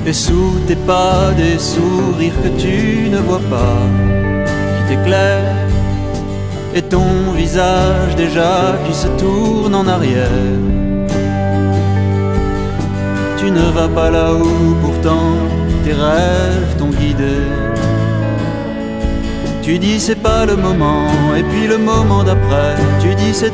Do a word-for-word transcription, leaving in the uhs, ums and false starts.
Et sous tes pas des sourires que tu ne vois pas, qui t'éclairent, et ton visage déjà qui se tourne en arrière. Tu ne vas pas là où pourtant tes rêves t'ont guidé. Tu dis c'est pas le moment, et puis le moment d'après, tu dis c'est